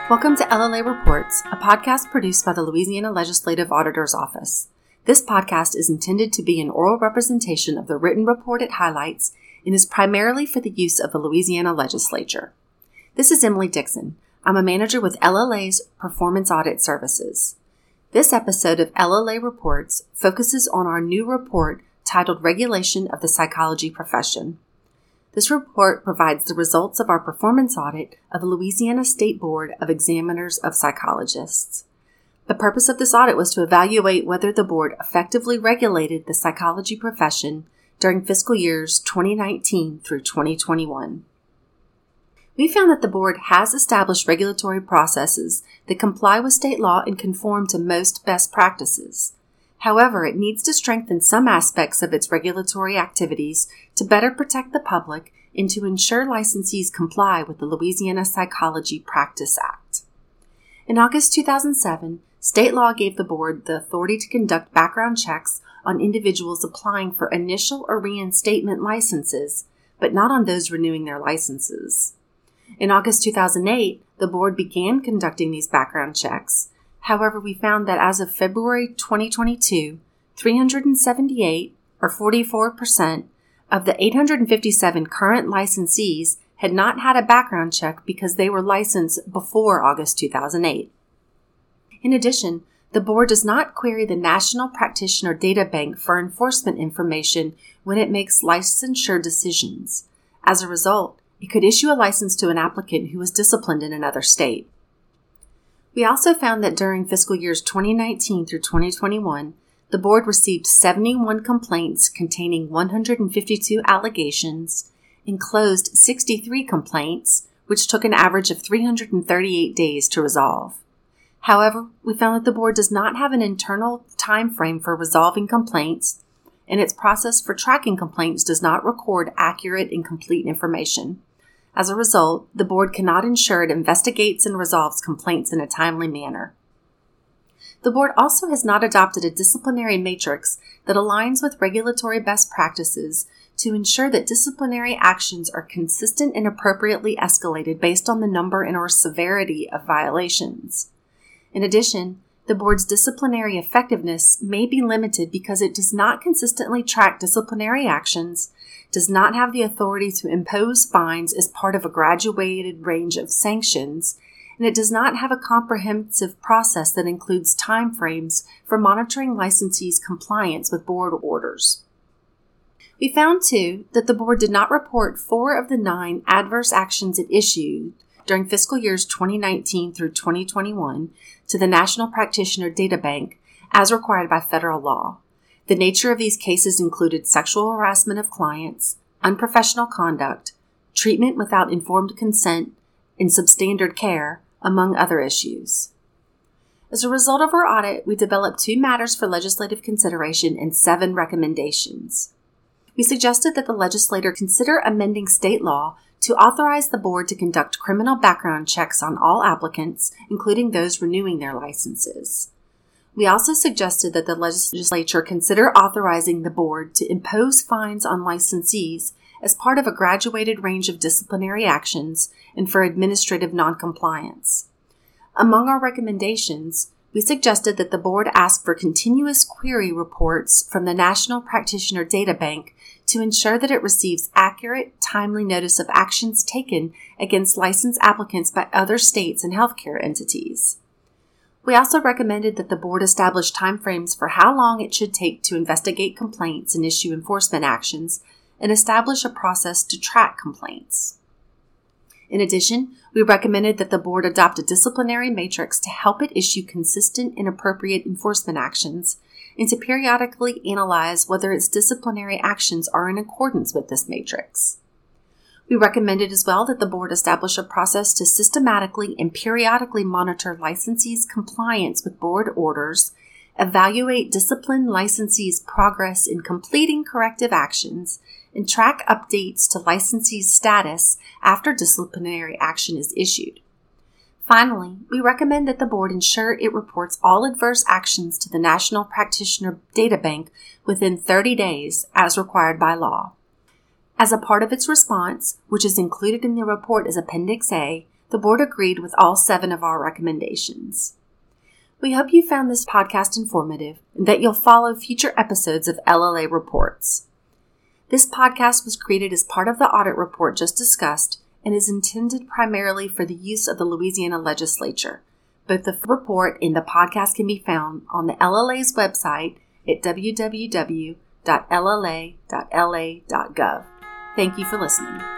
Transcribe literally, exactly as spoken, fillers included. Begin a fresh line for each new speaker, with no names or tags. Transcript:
Welcome to L L A Reports, a podcast produced by the Louisiana Legislative Auditor's Office. This podcast is intended to be an oral representation of the written report it highlights and is primarily for the use of the Louisiana Legislature. This is Emily Dixon. I'm a manager with L L A's Performance Audit Services. This episode of L L A Reports focuses on our new report titled Regulation of the Psychology Profession. This report provides the results of our performance audit of the Louisiana State Board of Examiners of Psychologists. The purpose of this audit was to evaluate whether the board effectively regulated the psychology profession during fiscal years twenty nineteen through twenty twenty-one. We found that the board has established regulatory processes that comply with state law and conform to most best practices. However, it needs to strengthen some aspects of its regulatory activities to better protect the public and to ensure licensees comply with the Louisiana Psychology Practice Act. In August two thousand seven, state law gave the board the authority to conduct background checks on individuals applying for initial or reinstatement licenses, but not on those renewing their licenses. In August two thousand eight, the board began conducting these background checks. However, we found that as of February twenty twenty-two, three hundred seventy-eight, or forty-four percent, of the eight hundred fifty-seven current licensees had not had a background check because they were licensed before August two thousand eight. In addition, the board does not query the National Practitioner Data Bank for enforcement information when it makes licensure decisions. As a result, it could issue a license to an applicant who was disciplined in another state. We also found that during fiscal years twenty nineteen through twenty twenty-one, the board received seventy-one complaints containing one hundred fifty-two allegations and closed sixty-three complaints, which took an average of three hundred thirty-eight days to resolve. However, we found that the board does not have an internal time frame for resolving complaints, and its process for tracking complaints does not record accurate and complete information. As a result, the board cannot ensure it investigates and resolves complaints in a timely manner. The board also has not adopted a disciplinary matrix that aligns with regulatory best practices to ensure that disciplinary actions are consistent and appropriately escalated based on the number and or severity of violations. In addition, the board's disciplinary effectiveness may be limited because it does not consistently track disciplinary actions, does not have the authority to impose fines as part of a graduated range of sanctions, and it does not have a comprehensive process that includes timeframes for monitoring licensees' compliance with board orders. We found, too, that the board did not report four of the nine adverse actions it issued during fiscal years twenty nineteen through twenty twenty-one to the National Practitioner Data Bank as required by federal law. The nature of these cases included sexual harassment of clients, unprofessional conduct, treatment without informed consent, and substandard care, among other issues. As a result of our audit, we developed two matters for legislative consideration and seven recommendations. We suggested that the legislator consider amending state law to authorize the board to conduct criminal background checks on all applicants, including those renewing their licenses. We also suggested that the legislature consider authorizing the board to impose fines on licensees as part of a graduated range of disciplinary actions and for administrative noncompliance. Among our recommendations, we suggested that the board ask for continuous query reports from the National Practitioner Data Bank to ensure that it receives accurate, timely notice of actions taken against licensed applicants by other states and healthcare entities. We also recommended that the board establish timeframes for how long it should take to investigate complaints and issue enforcement actions, and establish a process to track complaints. In addition, we recommended that the board adopt a disciplinary matrix to help it issue consistent and appropriate enforcement actions, and to periodically analyze whether its disciplinary actions are in accordance with this matrix. We recommended as well that the board establish a process to systematically and periodically monitor licensees' compliance with board orders, evaluate disciplined licensees' progress in completing corrective actions, and track updates to licensees' status after disciplinary action is issued. Finally, we recommend that the board ensure it reports all adverse actions to the National Practitioner Data Bank within thirty days as required by law. As a part of its response, which is included in the report as Appendix A, The board agreed with all seven of our recommendations. We hope you found this podcast informative and that you'll follow future episodes of L L A Reports. This podcast was created as part of the audit report just discussed and is intended primarily for the use of the Louisiana Legislature. Both the report and the podcast can be found on the L L A's website at w w w dot l l a dot l a dot gov. Thank you for listening.